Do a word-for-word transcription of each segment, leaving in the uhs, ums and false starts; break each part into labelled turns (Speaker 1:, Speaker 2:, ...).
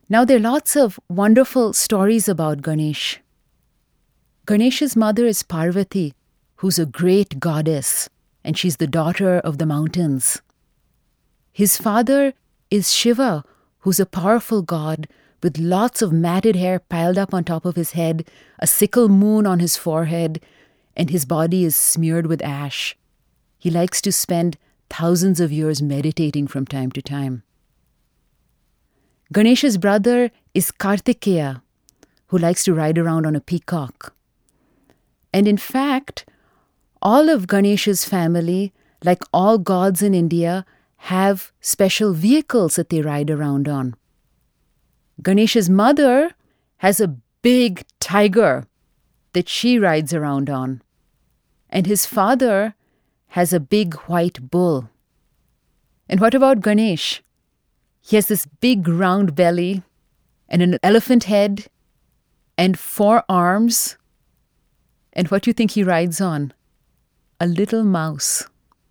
Speaker 1: Now, there are lots of wonderful stories about Ganesh. Ganesh's mother is Parvati, who's a great goddess, and she's the daughter of the mountains. His father is Shiva, who's a powerful god with lots of matted hair piled up on top of his head, a sickle moon on his forehead, and his body is smeared with ash. He likes to spend thousands of years meditating from time to time. Ganesh's brother is Kartikeya, who likes to ride around on a peacock. And in fact, all of Ganesh's family, like all gods in India, have special vehicles that they ride around on. Ganesh's mother has a big tiger that she rides around on. And his father has a big white bull. And what about Ganesh? He has this big round belly and an elephant head and four arms. And what do you think he rides on? A little mouse.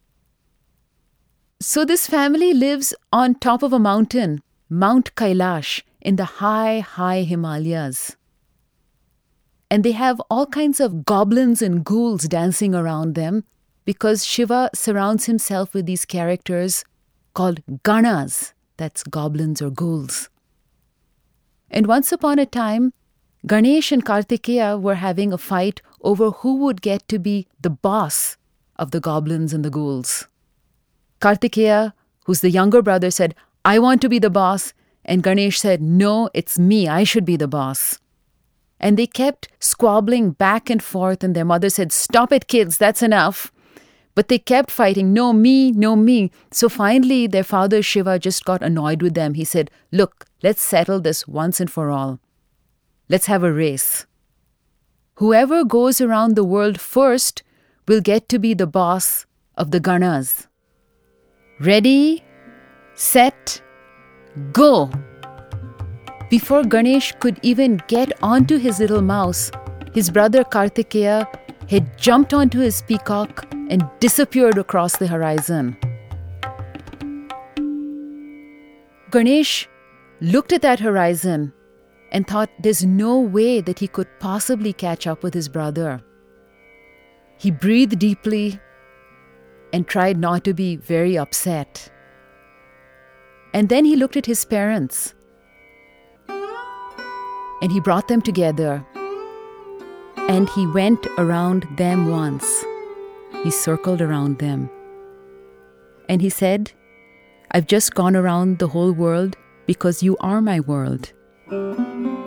Speaker 1: So this family lives on top of a mountain, Mount Kailash, in the high, high Himalayas. And they have all kinds of goblins and ghouls dancing around them because Shiva surrounds himself with these characters called Ganas, that's goblins or ghouls. And once upon a time, Ganesh and Kartikeya were having a fight over who would get to be the boss of the goblins and the ghouls. Kartikeya, who's the younger brother, said, "I want to be the boss." And Ganesh said, "No, it's me. I should be the boss." And they kept squabbling back and forth, and their mother said, "Stop it, kids, that's enough." But they kept fighting, "No, me, no, me." So finally, their father Shiva just got annoyed with them. He said, "Look, let's settle this once and for all. Let's have a race. Whoever goes around the world first will get to be the boss of the Ganas. Ready, set, go." Before Ganesh could even get onto his little mouse, his brother Kartikeya had jumped onto his peacock and disappeared across the horizon. Ganesh looked at that horizon and thought there's no way that he could possibly catch up with his brother. He breathed deeply and tried not to be very upset. And then he looked at his parents and he brought them together and he went around them once. He circled around them and he said, "I've just gone around the whole world because you are my world.